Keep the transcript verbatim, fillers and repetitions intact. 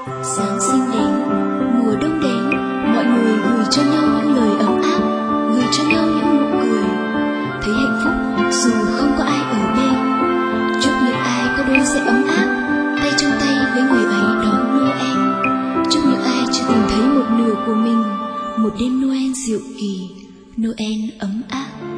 Giáng sinh đến, mùa đông đến, mọi người gửi cho nhau những lời ấm áp, gửi cho nhau những nụ cười. Thấy hạnh phúc dù không có ai ở bên. Chúc những ai có đôi sẽ ấm áp, tay trong tay với người ấy đón Noel. Chúc những ai chưa tìm thấy một nửa của mình, một đêm Noel dịu kỳ, Noel ấm áp.